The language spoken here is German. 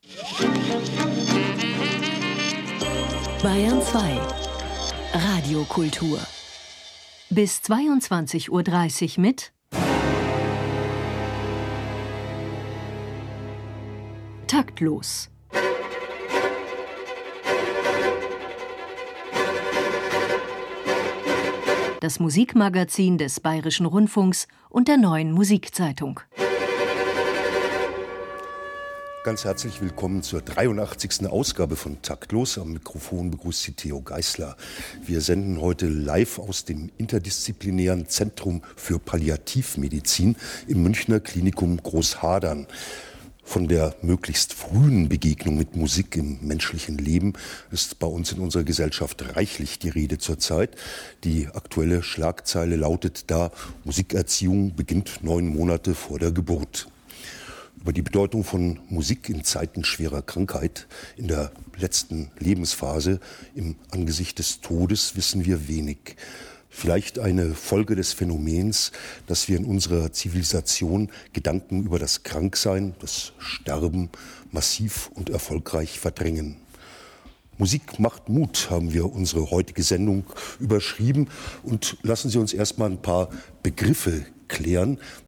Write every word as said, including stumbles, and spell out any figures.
Bayern zwei Radiokultur bis zweiundzwanzig Uhr dreißig mit Taktlos. Das Musikmagazin des Bayerischen Rundfunks und der Neuen Musikzeitung. Ganz herzlich willkommen zur dreiundachtzigsten Ausgabe von Taktlos. Am Mikrofon begrüßt Sie Theo Geisler. Wir senden heute live aus dem interdisziplinären Zentrum für Palliativmedizin im Münchner Klinikum Großhadern. Von der möglichst frühen Begegnung mit Musik im menschlichen Leben ist bei uns in unserer Gesellschaft reichlich die Rede zurzeit. Die aktuelle Schlagzeile lautet da: Musikerziehung beginnt neun Monate vor der Geburt. Über die Bedeutung von Musik in Zeiten schwerer Krankheit, in der letzten Lebensphase, im Angesicht des Todes wissen wir wenig. Vielleicht eine Folge des Phänomens, dass wir in unserer Zivilisation Gedanken über das Kranksein, das Sterben massiv und erfolgreich verdrängen. Musik macht Mut, haben wir unsere heutige Sendung überschrieben. Und lassen Sie uns erstmal ein paar Begriffe klären.